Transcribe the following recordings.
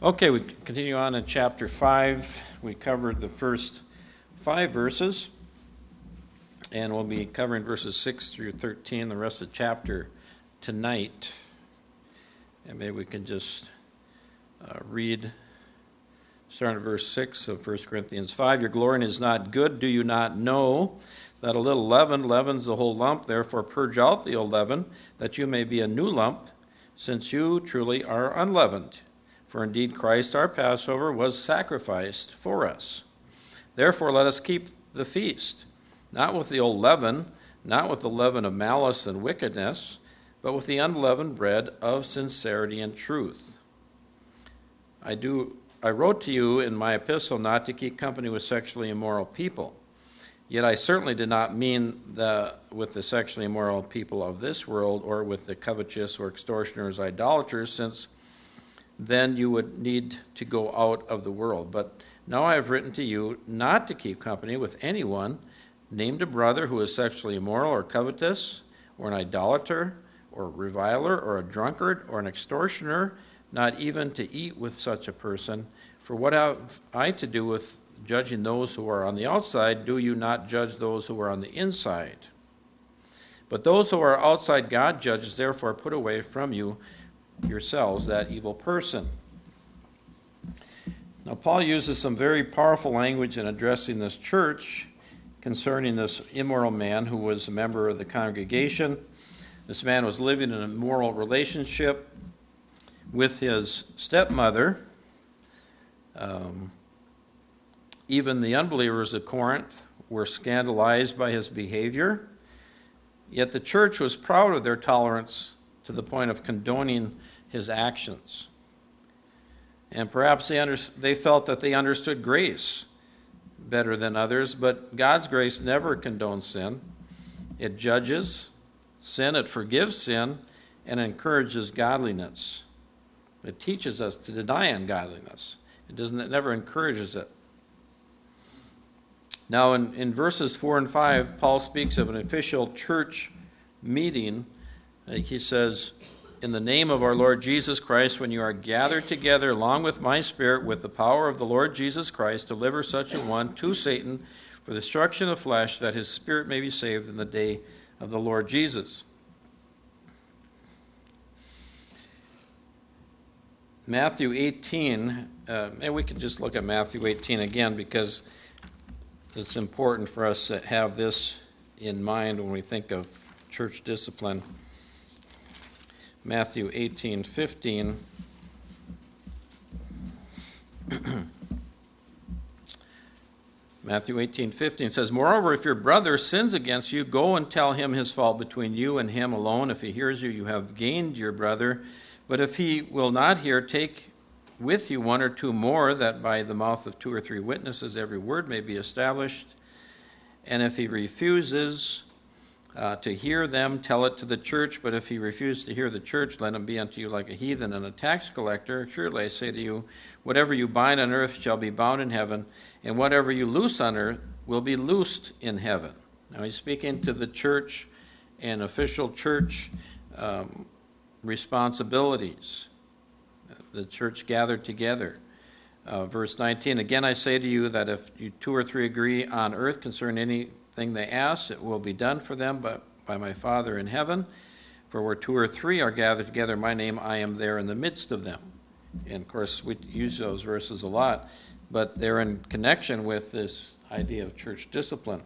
Okay, we continue on in chapter 5. We covered the first 5 verses, and we'll be covering verses 6 through 13, the rest of the chapter tonight. And maybe we can just read, starting at verse 6 of 1 Corinthians 5. Your glorying is not good. Do you not know that a little leaven leavens the whole lump? Therefore purge out the old leaven, that you may be a new lump, since you truly are unleavened. For indeed Christ our Passover was sacrificed for us. Therefore let us keep the feast, not with the old leaven, not with the leaven of malice and wickedness, but with the unleavened bread of sincerity and truth. I wrote to you in my epistle not to keep company with sexually immoral people. Yet I certainly did not mean with the sexually immoral people of this world, or with the covetous or extortioners, idolaters, since then you would need to go out of the world. But now I have written to you not to keep company with anyone named a brother who is sexually immoral or covetous, or an idolater, or a reviler, or a drunkard, or an extortioner, not even to eat with such a person. For what have I to do with judging those who are on the outside? Do you not judge those who are on the inside? But those who are outside God judges, therefore put away from you yourselves that evil person. Now Paul uses some very powerful language in addressing this church concerning this immoral man who was a member of the congregation. This man was living in an immoral relationship with his stepmother. Even the unbelievers of Corinth were scandalized by his behavior. Yet the church was proud of their tolerance to the point of condoning his actions. And perhaps they felt that they understood grace better than others, but God's grace never condones sin. It judges sin, it forgives sin, and encourages godliness. It teaches us to deny ungodliness. It never encourages it. Now in verses 4 and 5, Paul speaks of an official church meeting. He says, in the name of our Lord Jesus Christ, when you are gathered together along with my spirit, with the power of the Lord Jesus Christ, deliver such a one to Satan for the destruction of flesh, that his spirit may be saved in the day of the Lord Jesus. Matthew 18, and we can just look at Matthew 18 again, because it's important for us to have this in mind when we think of church discipline. Matthew 18:15. Matthew 18:15 says, Moreover, if your brother sins against you, go and tell him his fault between you and him alone. If he hears you, you have gained your brother. But if he will not hear, take with you 1 or 2 more, that by the mouth of 2 or 3 witnesses every word may be established. And if he refuses to hear them, tell it to the church. But if he refuses to hear the church, let him be unto you like a heathen and a tax collector. Surely I say to you, whatever you bind on earth shall be bound in heaven, and whatever you loose on earth will be loosed in heaven. Now he's speaking to the church and official church responsibilities. The church gathered together. Verse 19, again I say to you that if you 2 or 3 agree on earth concerning anything they ask, it will be done for them by my Father in heaven. For where 2 or 3 are gathered together in my name, I am there in the midst of them. And of course, we use those verses a lot, but they're in connection with this idea of church discipline.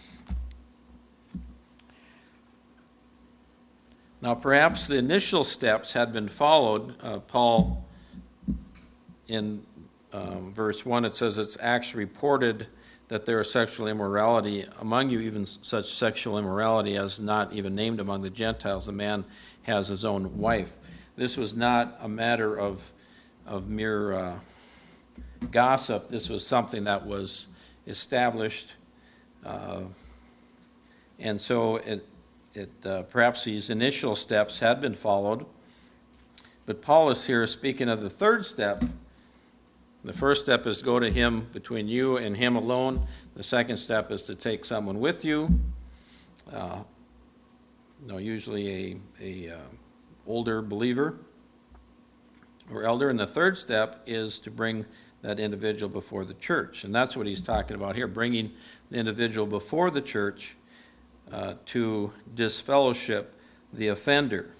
Now, perhaps the initial steps had been followed. Paul, in verse 1, it says it's actually reported that there is sexual immorality among you, even such sexual immorality as not even named among the Gentiles. A man has his own wife. This was not a matter of mere gossip. This was something that was established. And so perhaps these initial steps had been followed. But Paul is here speaking of the third step. The first step is go to him, between you and him alone. The second step is to take someone with you. Usually a older believer or elder. And the third step is to bring that individual before the church. And that's what he's talking about here, bringing the individual before the church to disfellowship the offender.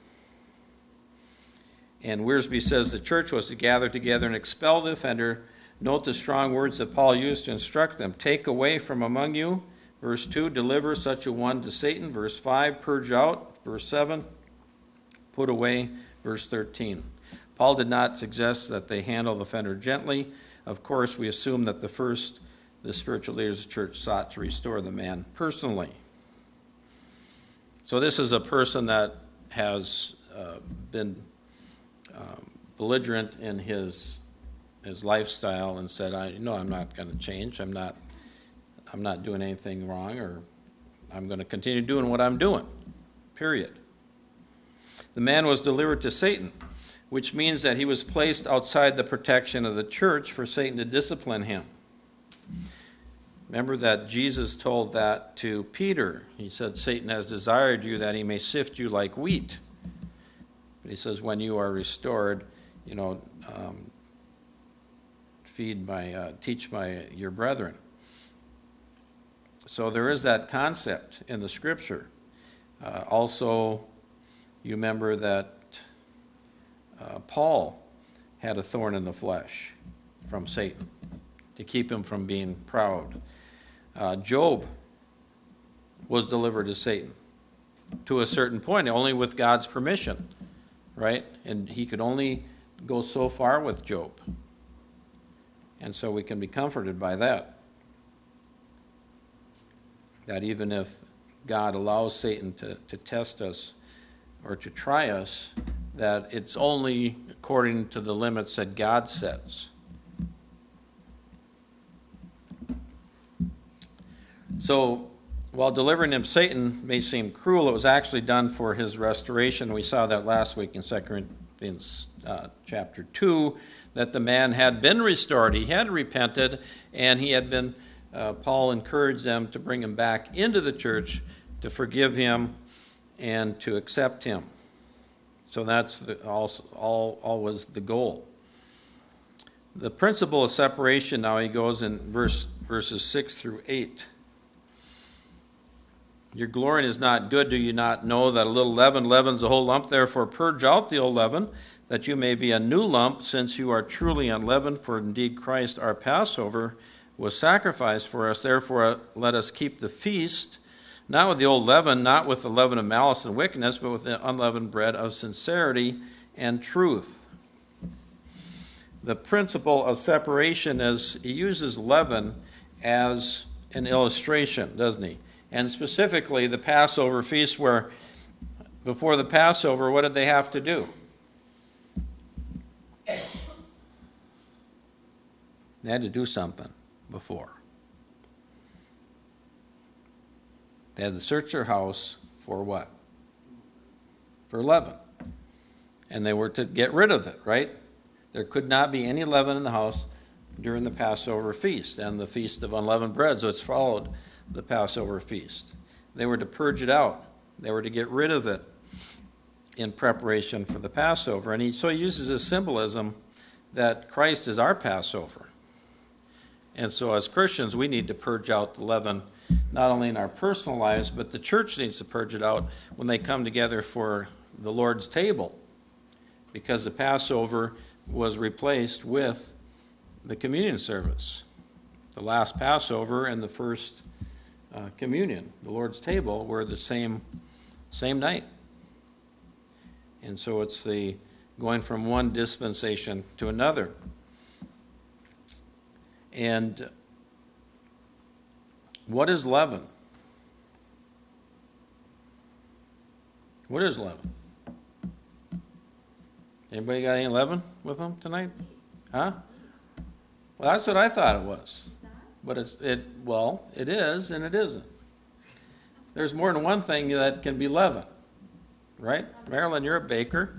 And Wiersbe says the church was to gather together and expel the offender. Note the strong words that Paul used to instruct them. Take away from among you. Verse 2, deliver such a one to Satan. Verse 5, purge out. Verse 7, put away. Verse 13. Paul did not suggest that they handle the offender gently. Of course, we assume that the spiritual leaders of the church sought to restore the man personally. So this is a person that has been belligerent in his lifestyle and said, I'm not going to change. I'm not doing anything wrong, or I'm going to continue doing what I'm doing. Period. The man was delivered to Satan, which means that he was placed outside the protection of the church for Satan to discipline him. Remember that Jesus told that to Peter. He said, Satan has desired you that he may sift you like wheat. But he says, when you are restored, teach your brethren. So there is that concept in the Scripture. Also, you remember that Paul had a thorn in the flesh from Satan to keep him from being proud. Job was delivered to Satan to a certain point, only with God's permission, right? And he could only go so far with Job. And so we can be comforted by that. That even if God allows Satan to test us or to try us, that it's only according to the limits that God sets. So, while delivering him Satan may seem cruel, it was actually done for his restoration. We saw that last week in 2 Corinthians chapter 2, that the man had been restored. He had repented, and he had been, Paul encouraged them to bring him back into the church, to forgive him, and to accept him. So that's always the goal. The principle of separation, now he goes in verses 6 through 8. Your glorying is not good. Do you not know that a little leaven leavens the whole lump? Therefore purge out the old leaven, that you may be a new lump, since you are truly unleavened. For indeed Christ our Passover was sacrificed for us. Therefore let us keep the feast, not with the old leaven, not with the leaven of malice and wickedness, but with the unleavened bread of sincerity and truth. The principle of separation is, he uses leaven as an illustration, doesn't he? And specifically the Passover feast, where before the Passover, what did they have to do? They had to do something before. They had to search their house for what? For leaven. And they were to get rid of it, right? There could not be any leaven in the house during the Passover feast and the Feast of Unleavened Bread, so it's followed the Passover feast. They were to purge it out. They were to get rid of it in preparation for the Passover. And so he uses a symbolism that Christ is our Passover. And so as Christians, we need to purge out the leaven, not only in our personal lives, but the church needs to purge it out when they come together for the Lord's table, because the Passover was replaced with the communion service. The last Passover and the first communion, the Lord's table, were the same night. And so it's the going from one dispensation to another. And what is leaven? What is leaven? Anybody got any leaven with them tonight? Huh? Well, that's what I thought it was. But it is and it isn't. There's more than one thing that can be leaven, right? Marilyn, you're a baker.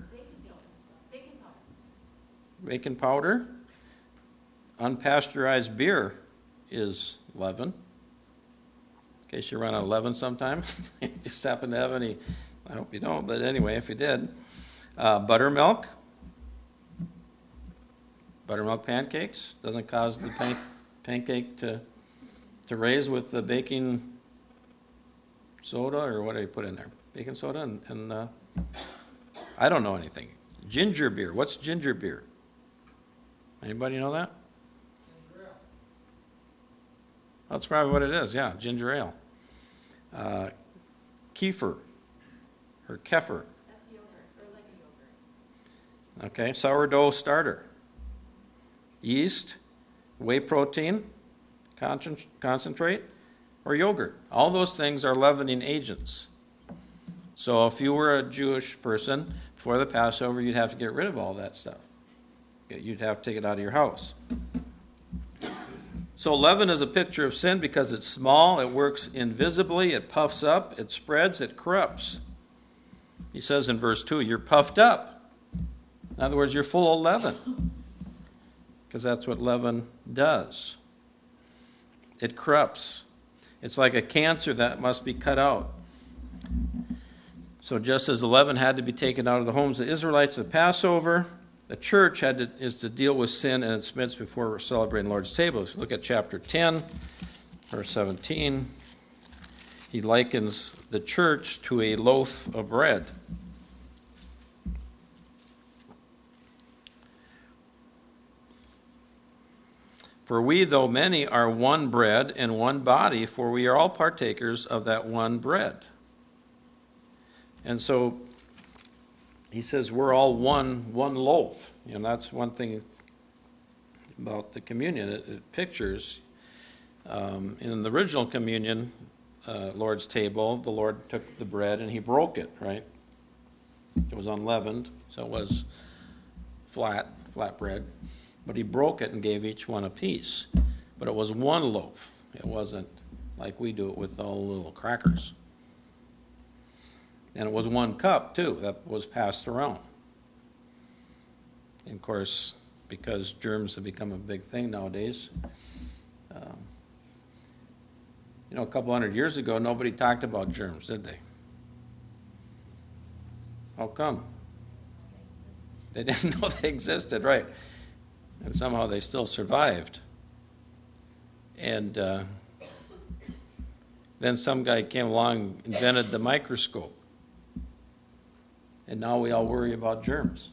Baking powder. Unpasteurized beer is leaven. In case you run out of leaven sometime. You just happen to have any. I hope you don't, but anyway, if you did. Buttermilk. Buttermilk pancakes doesn't cause the pancake to raise with the baking soda, or what do you put in there? Baking soda and I don't know anything. Ginger beer. What's ginger beer? Anybody know that? Ginger ale. That's probably what it is. Yeah, ginger ale. Kefir or kefir. That's yogurt, sort of like a yogurt. Okay, sourdough starter. Yeast, whey protein, concentrate, or yogurt. All those things are leavening agents. So if you were a Jewish person, before the Passover, you'd have to get rid of all that stuff. You'd have to take it out of your house. So leaven is a picture of sin because it's small, it works invisibly, it puffs up, it spreads, it corrupts. He says in verse 2, you're puffed up. In other words, you're full of leaven. Because that's what leaven does. It corrupts. It's like a cancer that must be cut out. So just as the leaven had to be taken out of the homes of the Israelites at Passover, the church is to deal with sin in its midst before we're celebrating the Lord's table. If you look at chapter 10, verse 17, he likens the church to a loaf of bread. For we, though many, are one bread and one body, for we are all partakers of that one bread. And so he says we're all one loaf. That's one thing about the communion. It pictures, in the original communion, Lord's table, the Lord took the bread and he broke it, right? It was unleavened, so it was flat bread. But he broke it and gave each one a piece. But it was one loaf. It wasn't like we do it with all the little crackers. And it was one cup, too, that was passed around. And of course, because germs have become a big thing nowadays, a couple hundred years ago, nobody talked about germs, did they? How come? They didn't know they existed, right? And somehow they still survived. And then some guy came along, invented the microscope. And now we all worry about germs.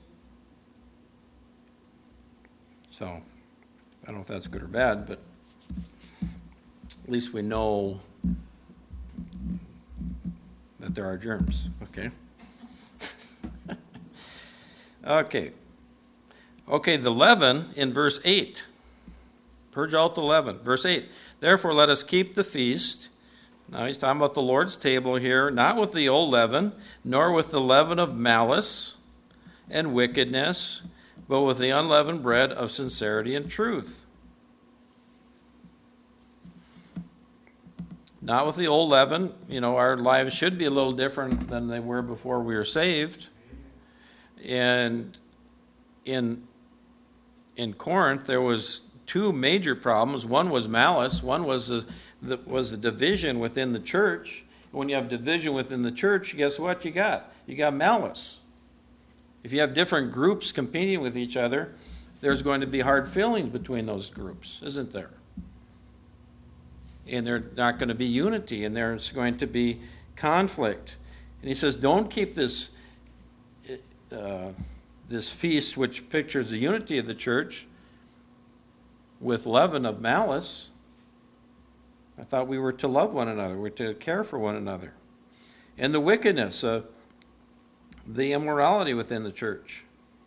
So, I don't know if that's good or bad, but at least we know that there are germs, okay? Okay, the leaven in verse 8. Purge out the leaven. Verse 8. Therefore, let us keep the feast. Now he's talking about the Lord's table here, not with the old leaven, nor with the leaven of malice and wickedness, but with the unleavened bread of sincerity and truth. Not with the old leaven. Our lives should be a little different than they were before we were saved. And in Corinth, there was two major problems. One was malice. One was the division within the church. When you have division within the church, guess what you got? You got malice. If you have different groups competing with each other, there's going to be hard feelings between those groups, isn't there? And there's not going to be unity, and there's going to be conflict. And he says, don't keep this feast, which pictures the unity of the church, with leaven of malice. I thought we were to love one another. We're to care for one another. And the wickedness, the immorality within the church.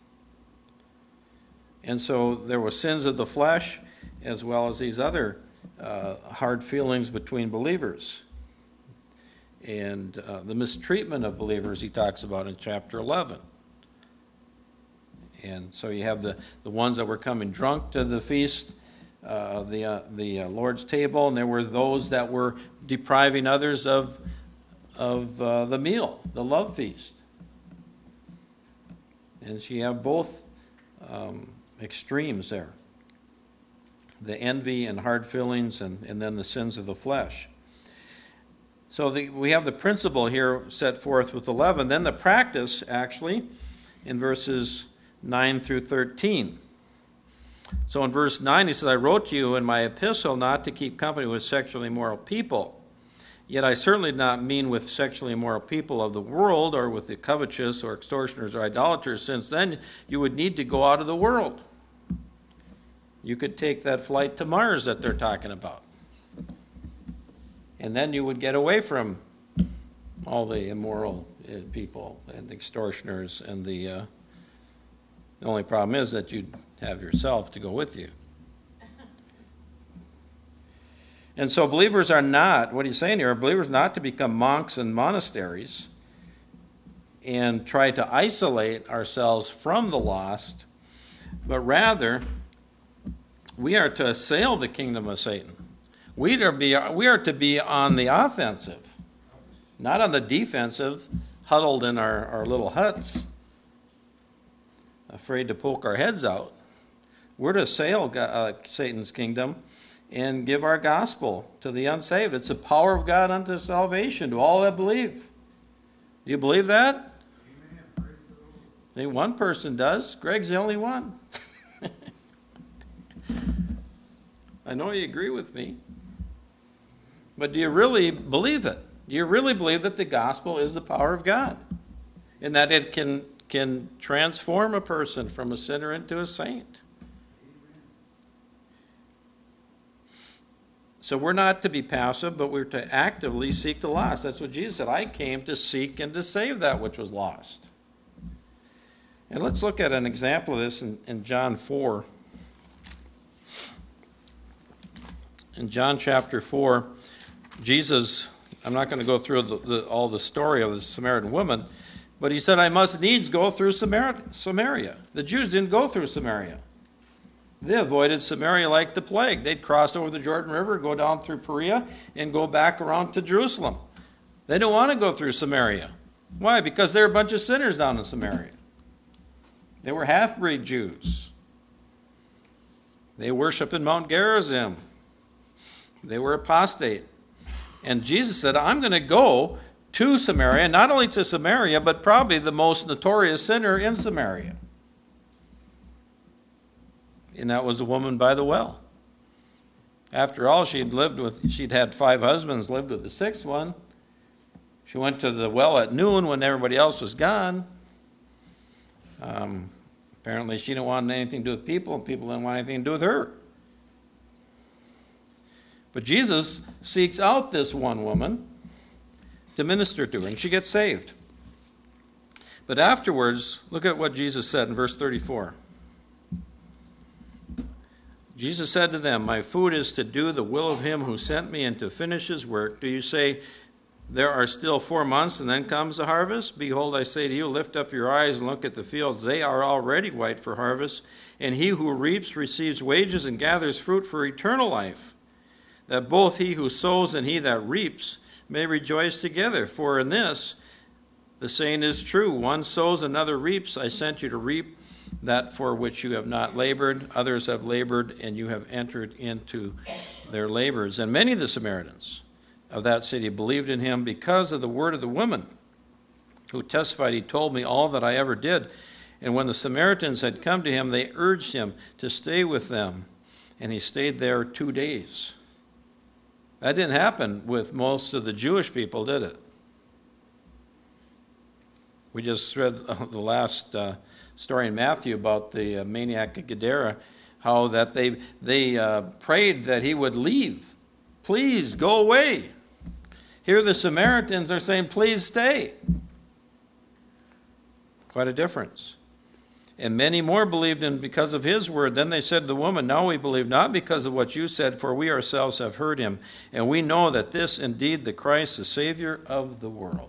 And so there were sins of the flesh, as well as these other hard feelings between believers. And the mistreatment of believers he talks about in chapter 11. And so you have the ones that were coming drunk to the feast, the Lord's table, and there were those that were depriving others of the meal, the love feast. And so you have both extremes there. The envy and hard feelings, and then the sins of the flesh. So we have the principle here set forth with 11. Then the practice, actually, in verses 9 through 13. So in verse 9 he says, I wrote to you in my epistle not to keep company with sexually immoral people. Yet I certainly did not mean with sexually immoral people of the world, or with the covetous, or extortioners, or idolaters, since then you would need to go out of the world. You could take that flight to Mars that they're talking about. And then you would get away from all the immoral people and the extortioners. And the only problem is that you'd have yourself to go with you. And so believers are not, what he's saying here, believers not to become monks in monasteries and try to isolate ourselves from the lost, but rather we are to assail the kingdom of Satan. We are to be on the offensive, not on the defensive, huddled in our little huts, afraid to poke our heads out. We're to assail Satan's kingdom and give our gospel to the unsaved. It's the power of God unto salvation to all that believe. Do you believe that? Amen. I think one person does. Greg's the only one. I know you agree with me. But do you really believe it? Do you really believe that the gospel is the power of God? And that it can transform a person from a sinner into a saint? So we're not to be passive, but we're to actively seek the lost. That's what Jesus said. I came to seek and to save that which was lost. And let's look at an example of this in John 4. In John chapter 4, Jesus, I'm not going to go through all the story of the Samaritan woman, but he said, I must needs go through Samaria. The Jews didn't go through Samaria. They avoided Samaria like the plague. They'd cross over the Jordan River, go down through Perea, and go back around to Jerusalem. They don't want to go through Samaria. Why? Because they're a bunch of sinners down in Samaria. They were half-breed Jews. They worshiped in Mount Gerizim. They were apostate. And Jesus said, I'm going to go to Samaria, not only to Samaria, but probably the most notorious sinner in Samaria. And that was the woman by the well. After all, she'd had 5 husbands, lived with the 6th one. She went to the well at noon when everybody else was gone. Apparently she didn't want anything to do with people, and people didn't want anything to do with her. But Jesus seeks out this one woman to minister to her, and she gets saved. But afterwards, look at what Jesus said in verse 34. Jesus said to them, my food is to do the will of him who sent me and to finish his work. Do you say, there are still 4 months and then comes the harvest? Behold, I say to you, lift up your eyes and look at the fields. They are already white for harvest. And he who reaps receives wages and gathers fruit for eternal life, that both he who sows and he that reaps may rejoice together. For in this the saying is true, one sows, another reaps. I sent you to reap that for which you have not labored. Others have labored, and you have entered into their labors. And many of the Samaritans of that city believed in him because of the word of the woman, who testified, he told me all that I ever did. And when the Samaritans had come to him, they urged him to stay with them, and he stayed there 2 days. That didn't happen with most of the Jewish people, did it? We just read the last story in Matthew about the maniac of Gadara, how that they prayed that he would leave. Please go away. Here the Samaritans are saying, please stay. Quite a difference. And many more believed in because of his word. Then they said to the woman, now we believe not because of what you said, for we ourselves have heard him, and we know that this indeed the Christ, the Savior of the world.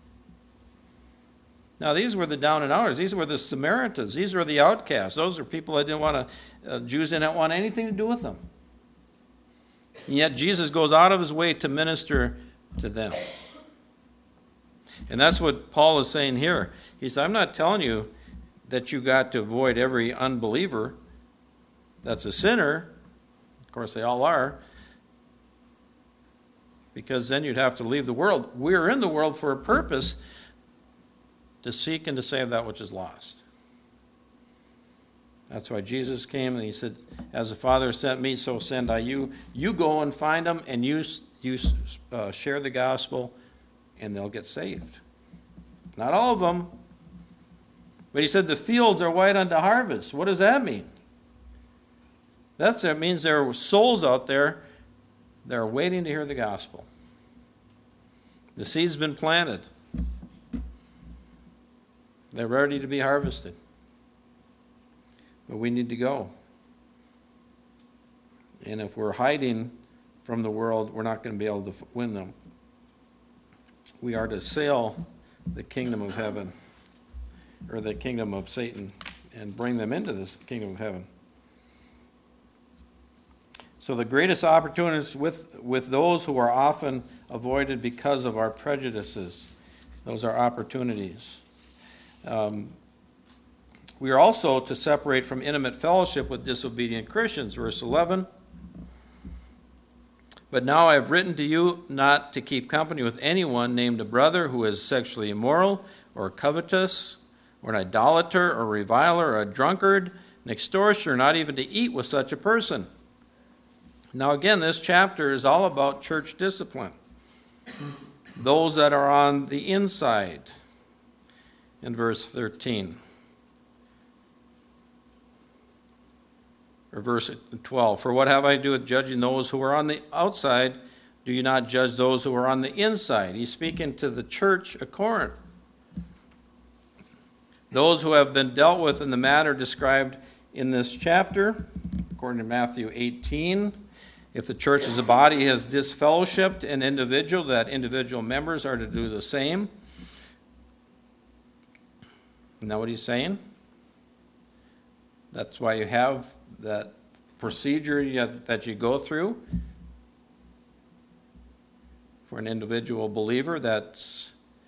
Now, these were the down and outers. These were the Samaritans. These were the outcasts. Those are people that Jews didn't want anything to do with them. And yet Jesus goes out of his way to minister to them. And that's what Paul is saying here. He said, I'm not telling you that you got to avoid every unbeliever that's a sinner. Of course, they all are. Because then you'd have to leave the world. We're in the world for a purpose, to seek and to save that which is lost. That's why Jesus came, and he said, as the Father sent me, so send I you. You go and find them, and you share the gospel, and they'll get saved. Not all of them. But he said the fields are white unto harvest. What does that mean? That means there are souls out there that are waiting to hear the gospel. The seed's been planted. They're ready to be harvested. But we need to go. And if we're hiding from the world, we're not going to be able to win them. We are to sail the kingdom of heaven, or the kingdom of Satan, and bring them into this kingdom of heaven. So the greatest opportunities with those who are often avoided because of our prejudices. Those are opportunities. We are also to separate from intimate fellowship with disobedient Christians. Verse 11. But now I have written to you not to keep company with anyone named a brother who is sexually immoral, or covetous, or an idolater, or a reviler, or a drunkard, an extortioner, not even to eat with such a person. Now again, this chapter is all about church discipline. Those that are on the inside. In verse 13. Or verse 12. For what have I to do with judging those who are on the outside? Do you not judge those who are on the inside? He's speaking to the church of Corinth. Those who have been dealt with in the manner described in this chapter, according to Matthew 18. If the church as a body has disfellowshipped an individual, that individual members are to do the same. Isn't that what he's saying? That's why you have that procedure that you go through for an individual believer that's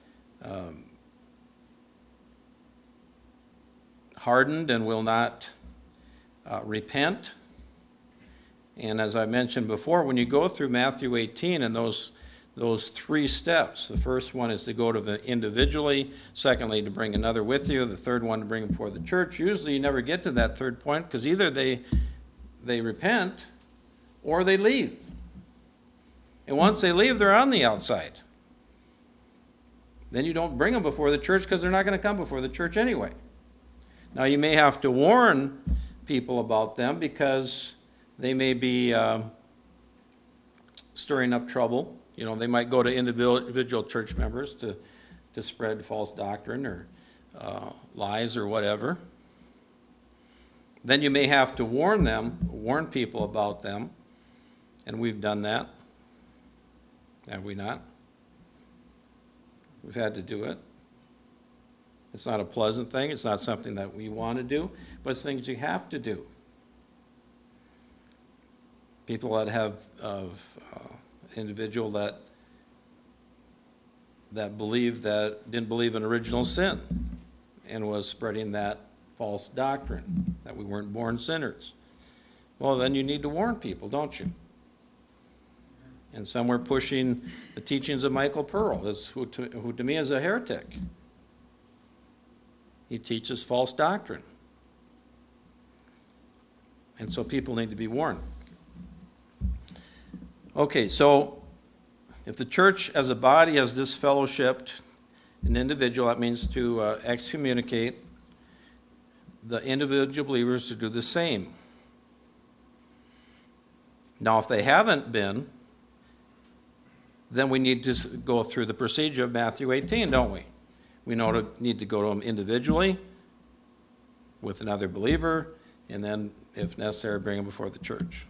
hardened and will not repent. And as I mentioned before, when you go through Matthew 18 and those three steps, the first one is to go to the individually, secondly to bring another with you, the third one to bring before the church. Usually you never get to that third point because either they repent or they leave. And once they leave, they're on the outside. Then you don't bring them before the church because they're not going to come before the church anyway. Now you may have to warn people about them because they may be stirring up trouble. You know, they might go to individual church members to spread false doctrine or lies or whatever. Then you may have to warn people about them. And we've done that. Have we not? We've had to do it. It's not a pleasant thing. It's not something that we want to do, but it's things you have to do. People that have individual that didn't believe in original sin and was spreading that false doctrine that we weren't born sinners. Well, then you need to warn people, don't you? And some were pushing the teachings of Michael Pearl, who to me is a heretic. He teaches false doctrine. And so people need to be warned. Okay, so if the church as a body has disfellowshipped an individual, that means to excommunicate the individual believers to do the same. Now, if they haven't been, then we need to go through the procedure of Matthew 18, don't we? We need to go to them individually with another believer, and then, if necessary, bring them before the church.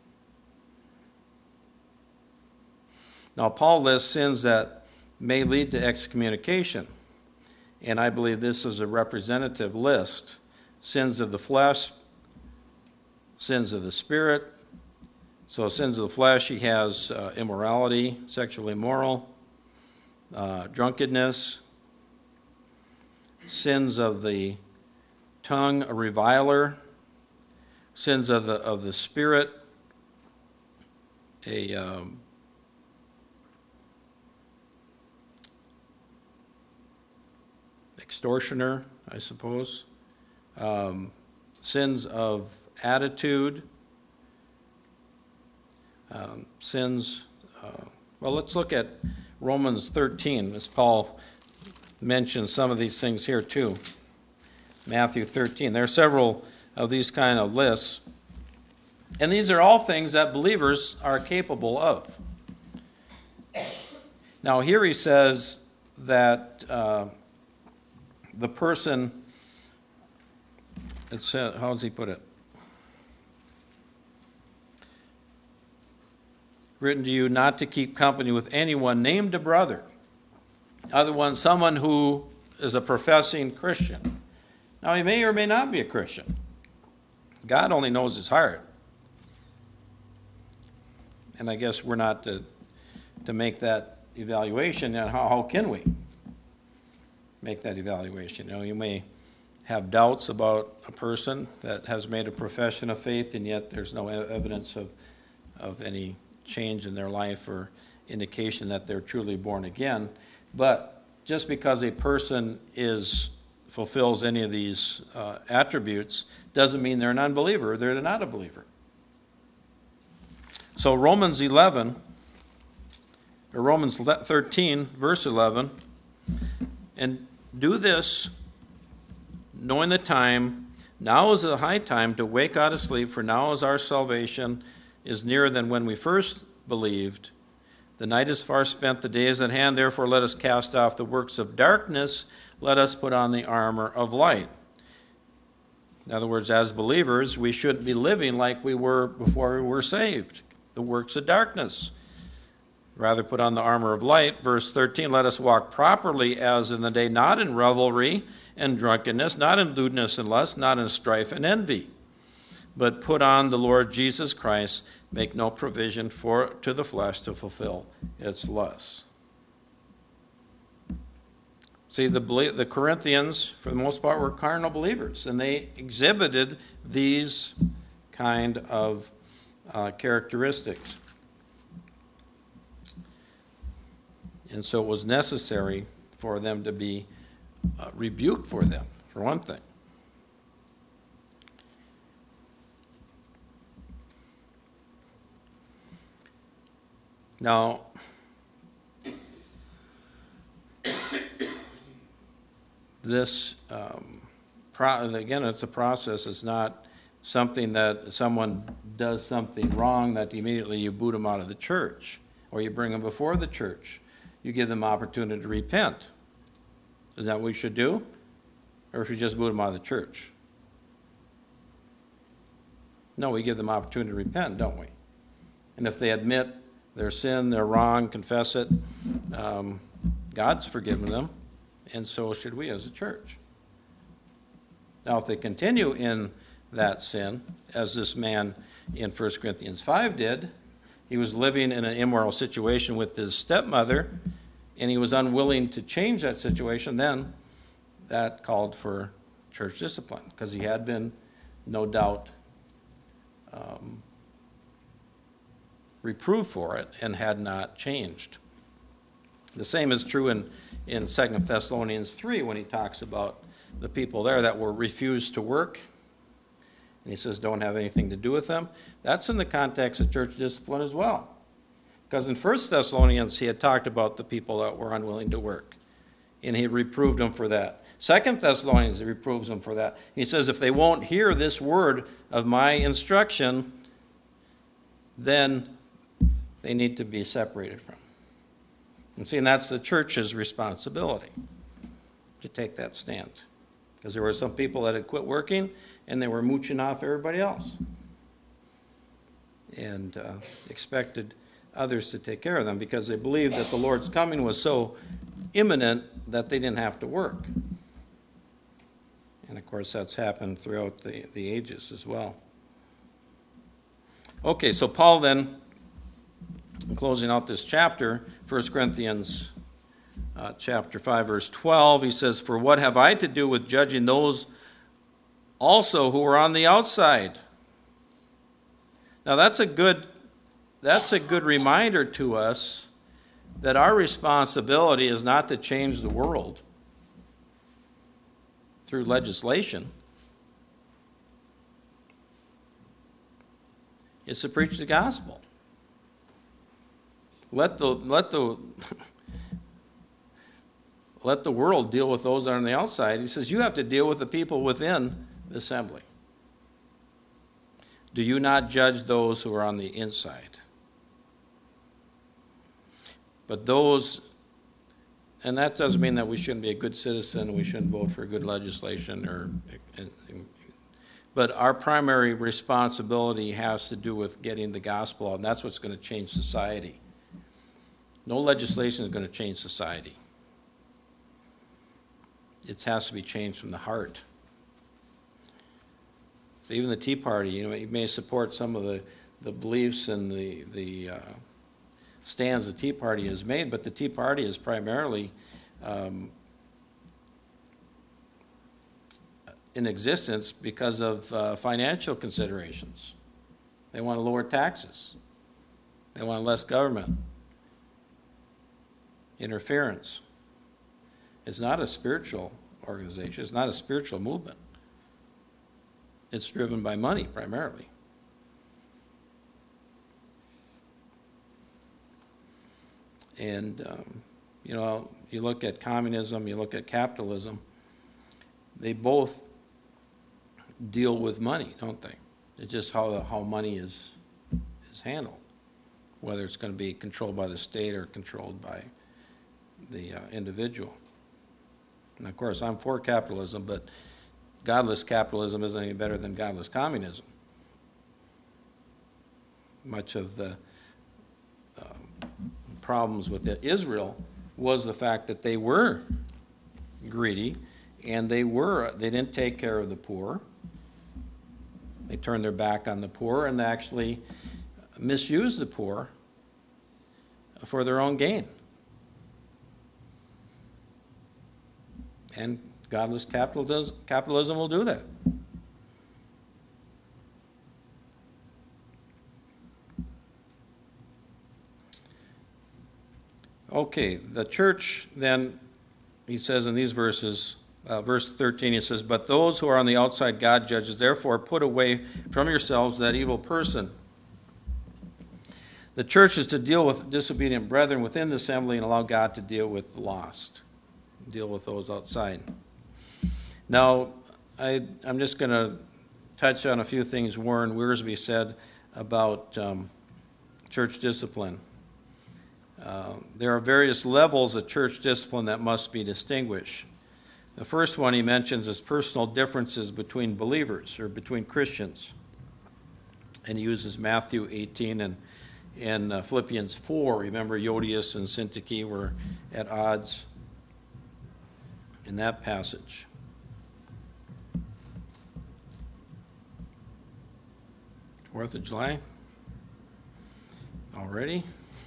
Now, Paul lists sins that may lead to excommunication, and I believe this is a representative list. Sins of the flesh, sins of the spirit. So sins of the flesh, he has immorality, sexually immoral, drunkenness. Sins of the tongue, a reviler. Sins of the spirit, a extortioner, I suppose. sins of attitude, sins. Well, let's look at Romans 13, as Paul mentions some of these things here too. Matthew 13. There are several of these kind of lists. And these are all things that believers are capable of. Now, here he says that the person, how does he put it? Written to you not to keep company with anyone named a brother. Other one, someone who is a professing Christian. Now, he may or may not be a Christian. God only knows his heart. And I guess we're not to make that evaluation. And how can we make that evaluation? You may have doubts about a person that has made a profession of faith, and yet there's no evidence of any change in their life or indication that they're truly born again. But just because a person fulfills any of these attributes doesn't mean they're an unbeliever. They're not a believer. So Romans 13, verse 11, and do this, knowing the time, now is the high time to wake out of sleep, for now is our salvation is nearer than when we first believed. The night is far spent, the day is at hand, therefore let us cast off the works of darkness, let us put on the armor of light. In other words, as believers, we shouldn't be living like we were before we were saved, the works of darkness. Rather put on the armor of light. Verse 13, let us walk properly as in the day, not in revelry and drunkenness, not in lewdness and lust, not in strife and envy, but put on the Lord Jesus Christ, make no provision to the flesh to fulfill its lusts. See, the Corinthians, for the most part, were carnal believers, and they exhibited these kind of characteristics. And so it was necessary for them to be rebuked for them, for one thing. Now, this, again, it's a process. It's not something that someone does something wrong that immediately you boot them out of the church or you bring them before the church. You give them opportunity to repent. Is that what we should do? Or should we just boot them out of the church? No, we give them opportunity to repent, don't we? And if they admit their sin, they're wrong, confess it, God's forgiven them, and so should we as a church. Now, if they continue in that sin, as this man in 1 Corinthians 5 did, he was living in an immoral situation with his stepmother, and he was unwilling to change that situation, then that called for church discipline, because he had been, no doubt, reproved for it and had not changed. The same is true in 2 Thessalonians 3 when he talks about the people there that were refused to work. And he says don't have anything to do with them. That's in the context of church discipline as well. Because in 1 Thessalonians he had talked about the people that were unwilling to work. And he reproved them for that. 2 Thessalonians, he reproves them for that. He says if they won't hear this word of my instruction, then they need to be separated from. And see, and that's the church's responsibility to take that stand. Because there were some people that had quit working and they were mooching off everybody else. And expected others to take care of them because they believed that the Lord's coming was so imminent that they didn't have to work. And of course that's happened throughout the ages as well. Okay, so Paul then, in closing out this chapter, 1 Corinthians chapter 5, verse 12, he says, "For what have I to do with judging those also who are on the outside?" Now that's a good reminder to us that our responsibility is not to change the world through legislation. is to preach the gospel. Let the let the world deal with those that are on the outside. He says, you have to deal with the people within the assembly. Do you not judge those who are on the inside? But those, and that doesn't mean that we shouldn't be a good citizen, we shouldn't vote for good legislation, but our primary responsibility has to do with getting the gospel out, and that's what's going to change society. No legislation is going to change society. It has to be changed from the heart. So even the Tea Party, you may support some of the beliefs and the stands the Tea Party has made, but the Tea Party is primarily in existence because of financial considerations. They want to lower taxes. They want less government interference. It's not a spiritual organization. It's not a spiritual movement. It's driven by money primarily. And, you look at communism, you look at capitalism, they both deal with money, don't they? It's just how money is handled, whether it's going to be controlled by the state or controlled by the individual. And of course, I'm for capitalism, but godless capitalism isn't any better than godless communism. Much of the problems with Israel was the fact that they were greedy and they didn't take care of the poor. They turned their back on the poor and they actually misused the poor for their own gain. And godless capitalism will do that. Okay, the church then, he says in these verses, verse 13, he says, but those who are on the outside God judges, therefore put away from yourselves that evil person. The church is to deal with disobedient brethren within the assembly and allow God to deal with the lost, deal with those outside. Now, I'm just going to touch on a few things Warren Wiersbe said about church discipline. There are various levels of church discipline that must be distinguished. The first one he mentions is personal differences between believers or between Christians. And he uses Matthew 18 and Philippians 4. Remember, Euodias and Syntyche were at odds in that passage. Fourth of July? Already?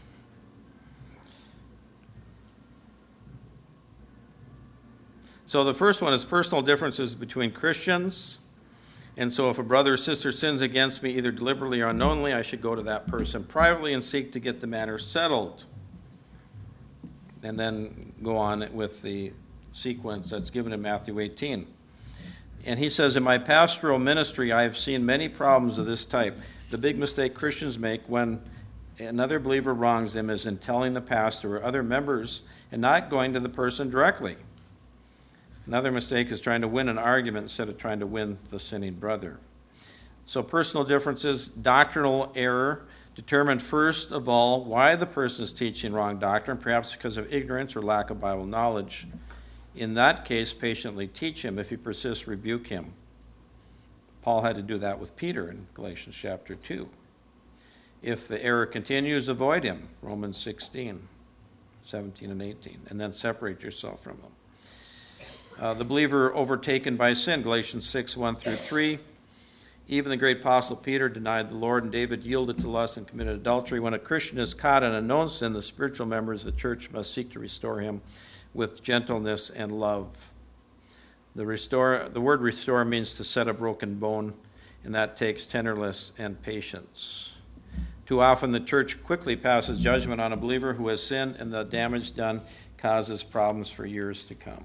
So the first one is personal differences between Christians. And so if a brother or sister sins against me, either deliberately or unknowingly, I should go to that person privately and seek to get the matter settled. And then go on with the sequence that's given in Matthew 18. And he says, in my pastoral ministry, I have seen many problems of this type. The big mistake Christians make when another believer wrongs them is in telling the pastor or other members and not going to the person directly. Another mistake is trying to win an argument instead of trying to win the sinning brother. So personal differences, doctrinal error, determine first of all why the person is teaching wrong doctrine, perhaps because of ignorance or lack of Bible knowledge. In that case, patiently teach him. If he persists, rebuke him. Paul had to do that with Peter in Galatians chapter 2. If the error continues, avoid him, Romans 16, 17 and 18, and then separate yourself from them. The believer overtaken by sin, Galatians 6, 1 through 3. Even the great apostle Peter denied the Lord, and David yielded to lust and committed adultery. When a Christian is caught in a known sin, the spiritual members of the church must seek to restore him with gentleness and love. The word restore means to set a broken bone, and that takes tenderness and patience. Too often the church quickly passes judgment on a believer who has sinned, and the damage done causes problems for years to come.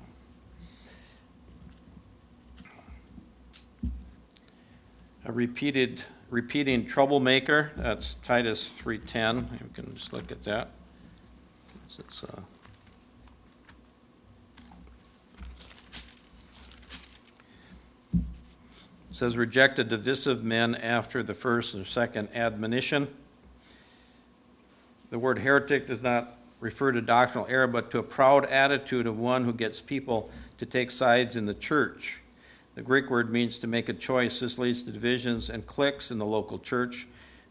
A repeating troublemaker, that's Titus 3:10. You can just look at that. It says, rejected divisive men after the first and second admonition. The word heretic does not refer to doctrinal error, but to a proud attitude of one who gets people to take sides in the church. The Greek word means to make a choice. This leads to divisions and cliques in the local church.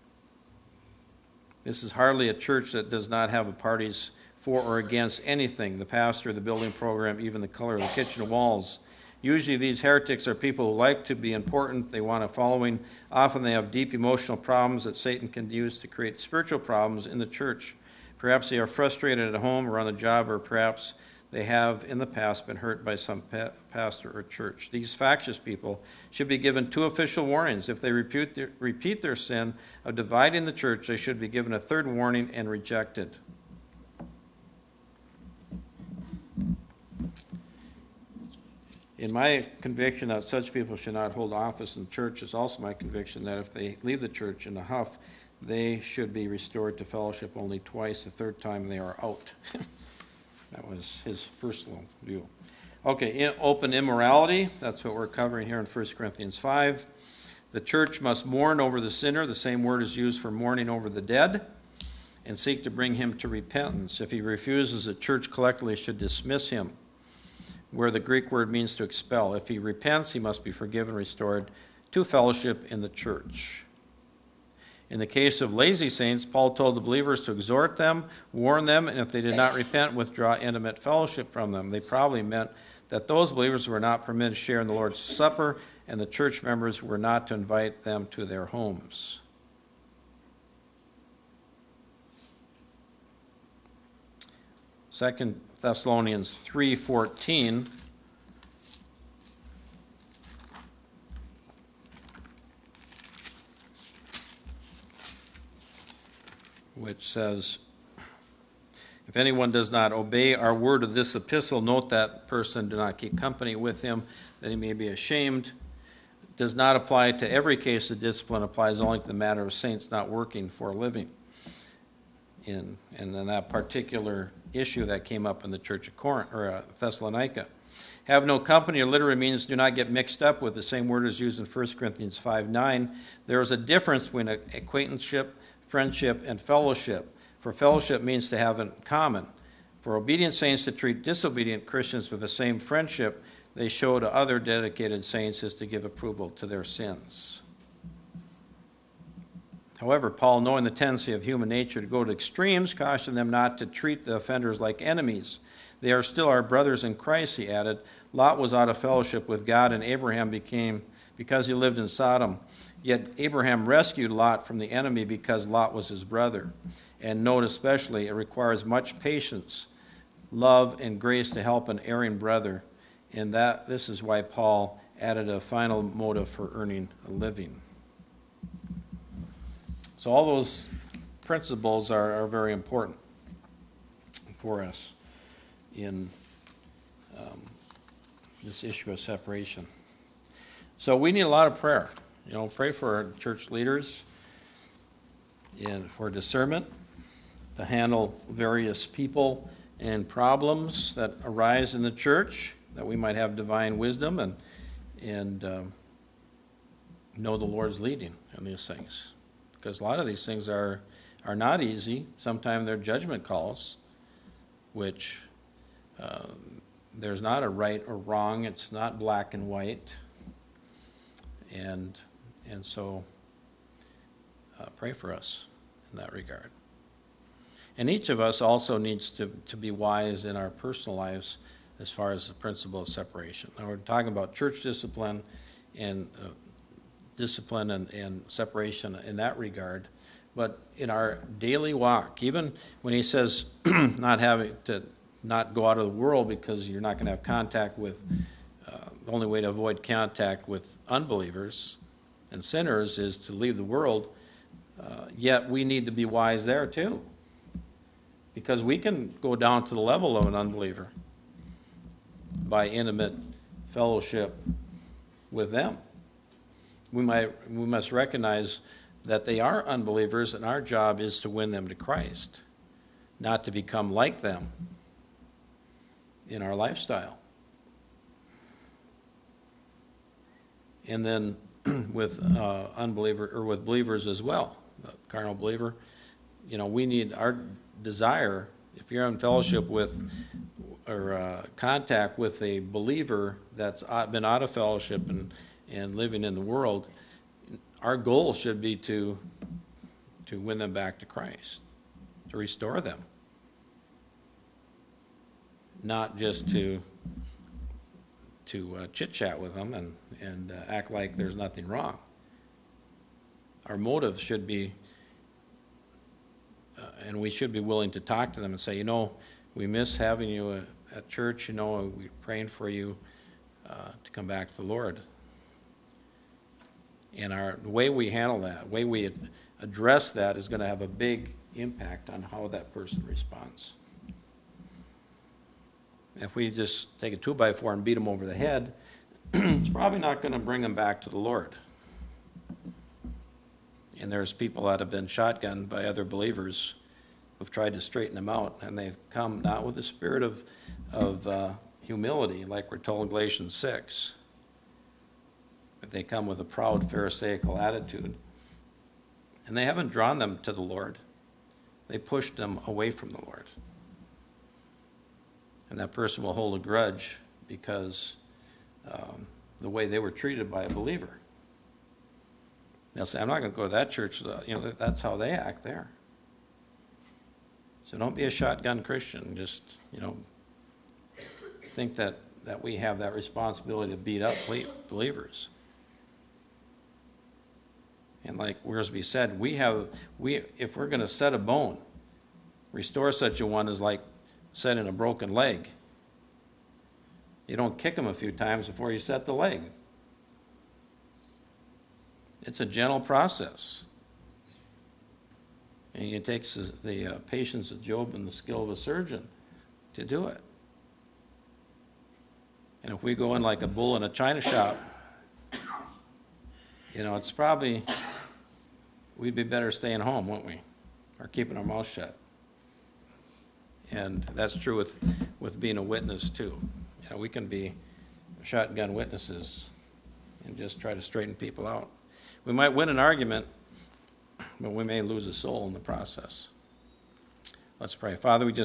This is hardly a church that does not have a parties for or against anything, the pastor, the building program, even the color of the kitchen walls. Usually these heretics are people who like to be important. They want a following. Often they have deep emotional problems that Satan can use to create spiritual problems in the church. Perhaps they are frustrated at home or on the job, or perhaps they have in the past been hurt by some pastor or church. These factious people should be given 2 official warnings. If they repeat their sin of dividing the church, they should be given a 3rd warning and rejected. In my conviction that such people should not hold office in the church, is also my conviction that if they leave the church in a huff, they should be restored to fellowship only twice. The 3rd time they are out. That was his personal view. Okay, open immorality. That's what we're covering here in 1 Corinthians 5. The church must mourn over the sinner. The same word is used for mourning over the dead, and seek to bring him to repentance. If he refuses, the church collectively should dismiss him, where the Greek word means to expel. If he repents, he must be forgiven and restored to fellowship in the church. In the case of lazy saints, Paul told the believers to exhort them, warn them, and if they did not repent, withdraw intimate fellowship from them. They probably meant that those believers were not permitted to share in the Lord's Supper, and the church members were not to invite them to their homes. Second Thessalonians 3:14. Which says, if anyone does not obey our word of this epistle, note that person, do not keep company with him, that he may be ashamed. It does not apply to every case of discipline, applies only to the matter of saints not working for a living. And then that particular issue that came up in the church of Corinth, or Thessalonica. Have no company, or literally means do not get mixed up with. The same word is used in 1 Corinthians 5:9. There is a difference between acquaintanceship, friendship, and fellowship. For fellowship means to have in common. For obedient saints to treat disobedient Christians with the same friendship they show to other dedicated saints is to give approval to their sins. However, Paul, knowing the tendency of human nature to go to extremes, cautioned them not to treat the offenders like enemies. They are still our brothers in Christ, he added. Lot was out of fellowship with God, and Abraham became, because he lived in Sodom. Yet Abraham rescued Lot from the enemy because Lot was his brother. And note especially, it requires much patience, love, and grace to help an erring brother. And this is why Paul added a final motive for earning a living. So all those principles are very important for us in this issue of separation. So we need a lot of prayer. Pray for our church leaders and for discernment to handle various people and problems that arise in the church, that we might have divine wisdom and know the Lord's leading in these things. Because a lot of these things are not easy. Sometimes they're judgment calls, which there's not a right or wrong. It's not black and white. And so pray for us in that regard. And each of us also needs to be wise in our personal lives as far as the principle of separation. Now we're talking about church discipline and separation in that regard. But in our daily walk, even when he says not go out of the world because you're not going to have contact with, the only way to avoid contact with unbelievers and sinners is to leave the world, yet we need to be wise there too. Because we can go down to the level of an unbeliever by intimate fellowship with them. we must recognize that they are unbelievers, and our job is to win them to Christ, not to become like them in our lifestyle. And then with unbeliever or with believers as well, the carnal believer, we need our desire. If you're in fellowship with or contact with a believer that's been out of fellowship and living in the world, our goal should be to win them back to Christ, to restore them, not just to chit-chat with them and act like there's nothing wrong. Our motive should be, and we should be willing to talk to them and say, we miss having you at church, we're praying for you to come back to the Lord. And the way we handle that, the way we address that is going to have a big impact on how that person responds. If we just take a 2x4 and beat them over the head, it's probably not going to bring them back to the Lord. And there's people that have been shotgunned by other believers who've tried to straighten them out, and they've come not with the spirit of humility, like we're told in Galatians 6, but they come with a proud Pharisaical attitude. And they haven't drawn them to the Lord. They pushed them away from the Lord. And that person will hold a grudge because the way they were treated by a believer. They'll say, I'm not going to go to that church. That's how they act there. So don't be a shotgun Christian. Just, think that we have that responsibility to beat up believers. And like Wiersbe said, if we're going to set a bone, restore such a one is like setting a broken leg. You don't kick them a few times before you set the leg. It's a gentle process. And it takes the patience of Job and the skill of a surgeon to do it. And if we go in like a bull in a china shop, it's probably, we'd be better staying home, wouldn't we? Or keeping our mouth shut. And that's true with being a witness too. We can be shotgun witnesses and just try to straighten people out. We might win an argument, but we may lose a soul in the process. Let's pray. Father, we just